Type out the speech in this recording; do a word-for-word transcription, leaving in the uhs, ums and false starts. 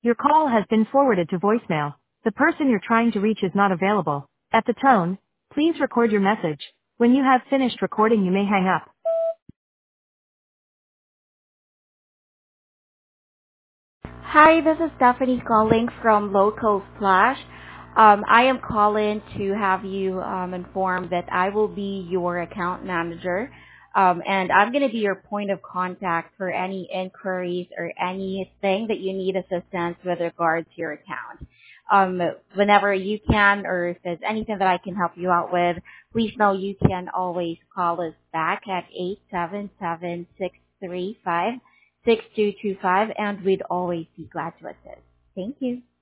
Your call has been forwarded to voicemail. The person you're trying to reach is not available. At the tone, please record your message. When you have finished recording, you may hang up. Hi, this is Stephanie calling from Local Flash. Um, I am calling to have you um, informed that I will be your account manager, um, and I'm going to be your point of contact for any inquiries or anything that you need assistance with regard to your account. Um, whenever you can, or if there's anything that I can help you out with, please know you can always call us back at eight seven seven, six three five six two two five, and we'd always be glad to assist. Thank you.